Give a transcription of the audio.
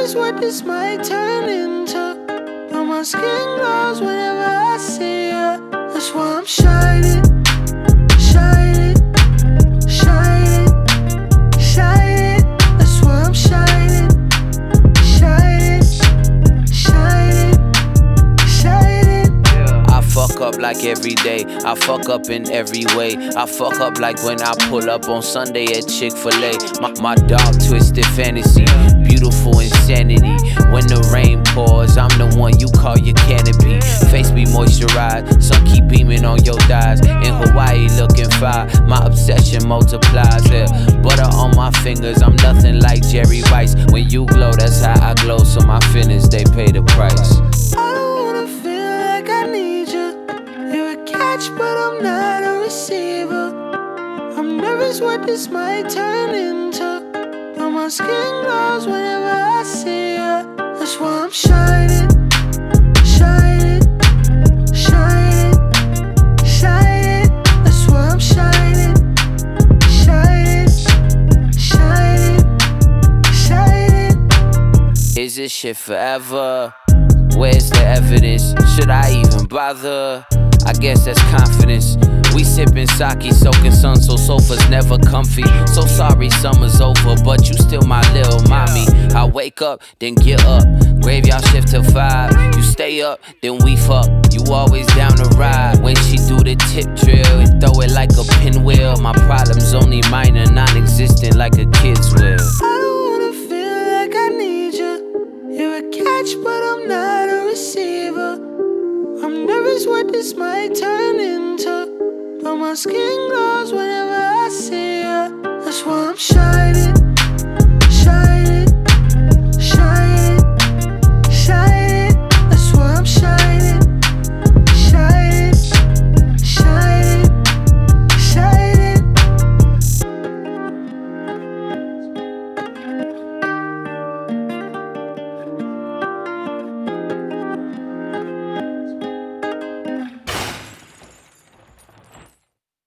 nervous what this might turn into, but my skin glows whenever I see you. That's why I'm shining, shining, shining, shining. That's why I'm shining, shining, shining, shining. I fuck up like every day, I fuck up in every way. I fuck up like when I pull up on Sunday at Chick-fil-A. My dark twisted fantasy, beautiful insanity. When the rain pours, I'm the one you call your canopy. Face be moisturized, sun keep beaming on your thighs. In Hawaii looking fire, my obsession multiplies. Yeah. Butter on my fingers, I'm nothing like Jerry Rice. When you glow, that's how I glow, so my feelings, they pay the price. I don't wanna feel like I need you. You're a catch, but I'm not a receiver. I'm nervous what this might turn into, but my skin glows whenever I see you. That's why I'm shining, shining, shining, shining. That's why I'm shining, shining, shining, shining. Is this shit forever? Where's the evidence? Should I even bother? I guess that's confidence. We sippin' sake, soaking sun, so sofa's never comfy. So sorry summer's over, but you still my little mommy. I wake up, then get up. Graveyard shift till 5. You stay up, then we fuck. You always down to ride. When she do the tip drill and throw it like a pinwheel. My problem's only minor, non-existent like a kid's will. I don't wanna feel like I need you. You're a catch, but I'm not a receiver. I'm nervous what this might turn into, but my skin glows whenever I see you. That's why I'm shining.